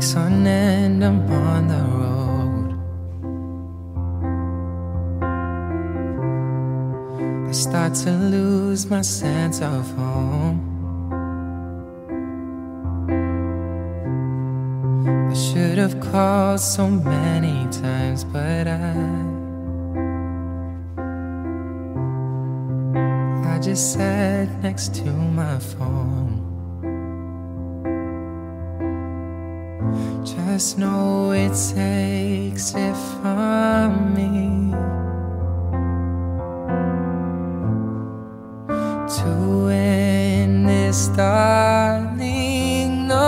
weeks on end I'm on the road. I start to lose my sense of home. I should have called so many times, but I just sat next to my phone. Just know it takes it from me to end this, darling, no.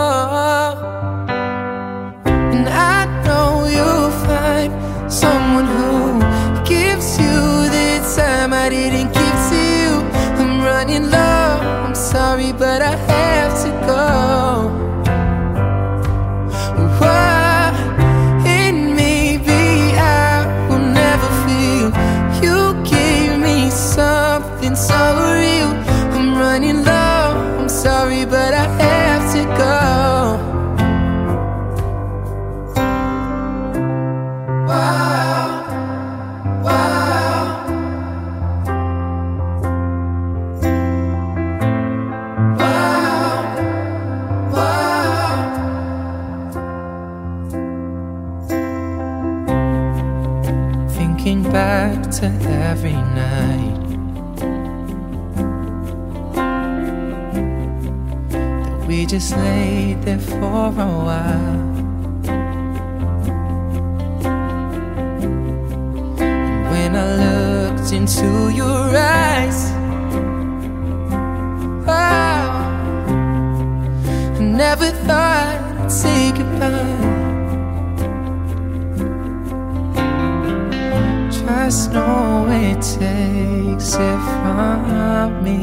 And I know you'll find someone who gives you the time I didn't give to you. I'm running low, I'm sorry, but I have to go. And maybe I will never feel you gave me something so real. I'm running low, I'm sorry, but I have to go. Wow, wow. Wow, wow. Thinking back to every night that we just laid there for a while. And when I looked into your eyes, wow, I never thought I'd say goodbye. Just know it takes it from me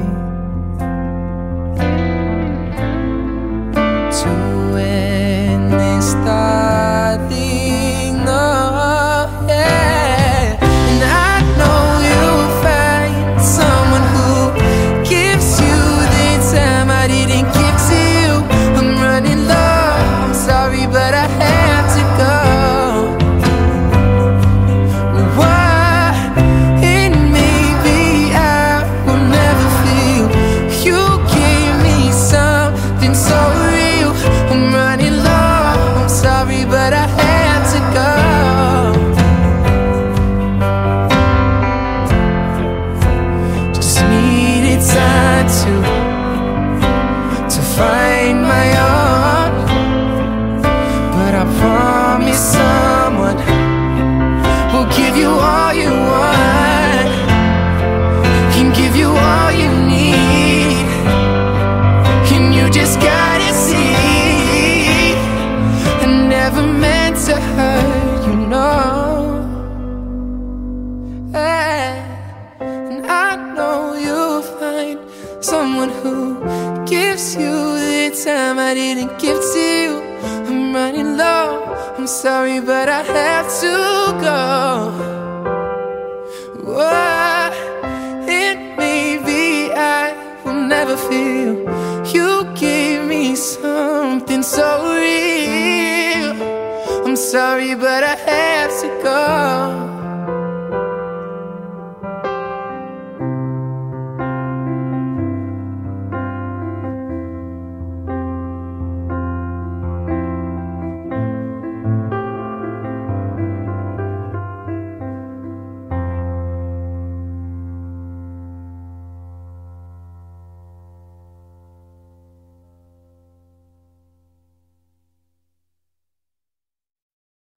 to end this, darling, oh yeah. And I know you'll find someone who gives you the time I didn't give to you. I'm running low, I'm sorry, but I have to go. But I had to go. Just needed time to find my own. But I promise someone will give you all you want, can give you all you need, and you just gotta see. Never meant to hurt, you know. And I know you'll find someone who gives you the time I didn't give to you. I'm running low, I'm sorry, but I have to go. And maybe I will never feel you gave me something so real. I'm sorry, but I have to go.